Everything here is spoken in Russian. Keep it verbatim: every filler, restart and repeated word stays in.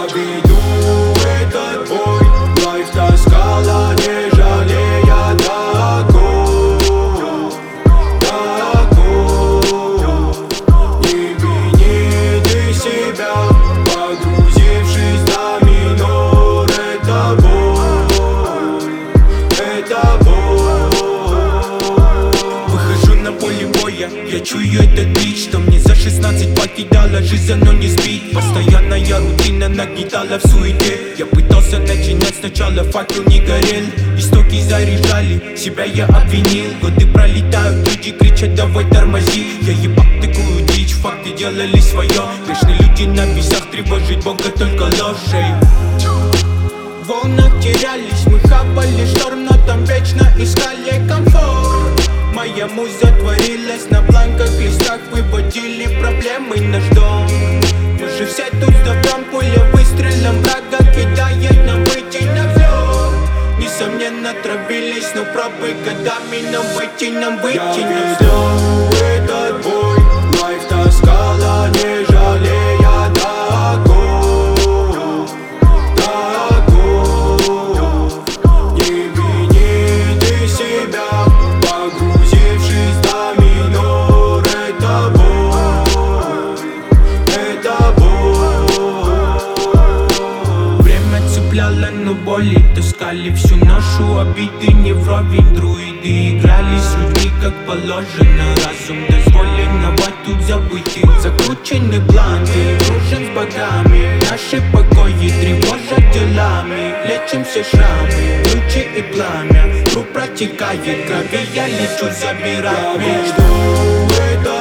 веду этот бой. Лайф таскала, не жалея таков, таков. Не вини ты себя, погрузившись в минор. Это боль, это боль. Выхожу на поле боя, я чую этот бит, что мне за шестнадцать покидала жизнь, но не спит. Постоянная рутина нагнетала в суете. Я пытался начинать сначала, факел не горел. Истоки заряжали, себя я обвинил. Годы пролетают, люди кричат, давай тормози. Я ебал такую дичь, факты делали свое. Грешные люди на весах, тревожить Бога только ложей. В волнах терялись, мы хапали шторм, но там вечно искали комфорт. Моя муза творилась на бланках, листах, выводили проблемы наш дом. Мы же все тут с добром, пуля выстрелом врага кидает нам выйти на взлет. Несомненно травились, но пробы годами нам выйти, нам выйти на взлет. Этот бой, лайф таскала, не жалея таков, таков. Не вини ты себя, погрузившись в минор. Это боль, это боль. Время цепляло, но боли таскали всю нашу обиды не вровень. Друиды играли с людьми как положено. Разум дозволен, а тут забыты. Закручены бланки, дружим с богами. Наши покои тревожат делами. Лечим все шрамы, лучи и пламя. Круг протекает, крови я лечу, забирай. Я жду это